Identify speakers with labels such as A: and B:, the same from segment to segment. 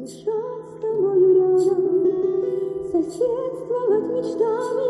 A: Дышать с тобою рядом, соседствовать мечтами,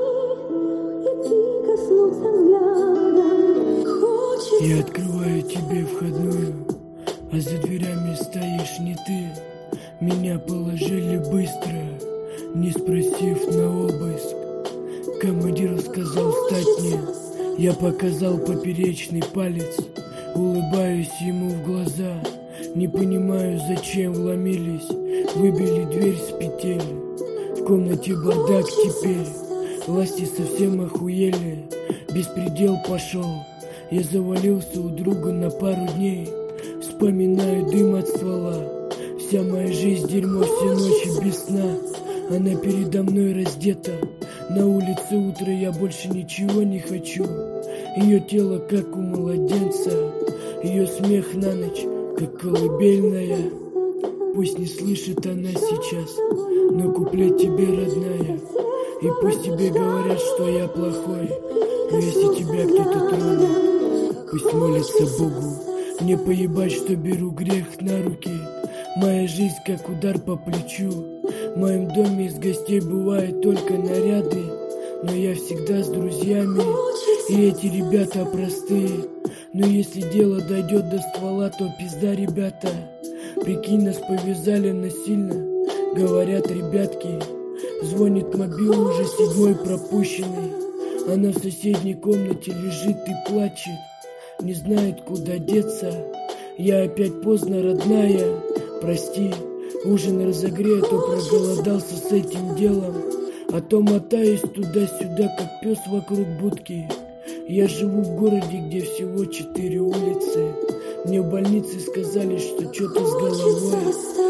A: идти коснуться взглядом. Хочется...
B: Я открываю тебе входную, а за дверями стоишь не ты. Меня положили быстро, не спросив на обыск. Командир сказал встать мне, я показал поперечный палец. Улыбаюсь ему в глаза, не понимаю, зачем вломились. Выбили дверь с петель, в комнате бардак теперь. Власти совсем охуели, беспредел пошел. Я завалился у друга на пару дней, вспоминаю дым от ствола. Вся моя жизнь дерьмо, все ночи без сна. Она передо мной раздета, на улице утро, я больше ничего не хочу. Ее тело как у младенца, ее смех на ночь как колыбельная. Пусть не слышит она сейчас, но куплет тебе, родная. И пусть тебе говорят, что я плохой, но если тебя кто-то тронет, пусть молится Богу. Мне поебать, что беру грех на руки. Моя жизнь как удар по плечу. В моем доме из гостей бывают только наряды, но я всегда с друзьями, и эти ребята простые. Но если дело дойдет до ствола, то пизда, ребята. Прикинь, нас повязали насильно, говорят ребятки. Звонит мобил, уже 7-й пропущенный. Она в соседней комнате лежит и плачет, не знает, куда деться. Я опять поздно, родная, прости. Ужин разогрет, то проголодался с этим делом, а то мотаюсь туда-сюда, как пес вокруг будки. Я живу в городе, где всего 4 улицы. Мне в больнице сказали, что что-то с головой.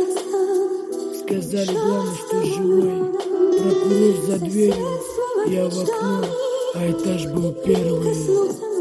B: Сказали, главное, что живой. Прокурор за дверью, я в окно, а этаж был первый.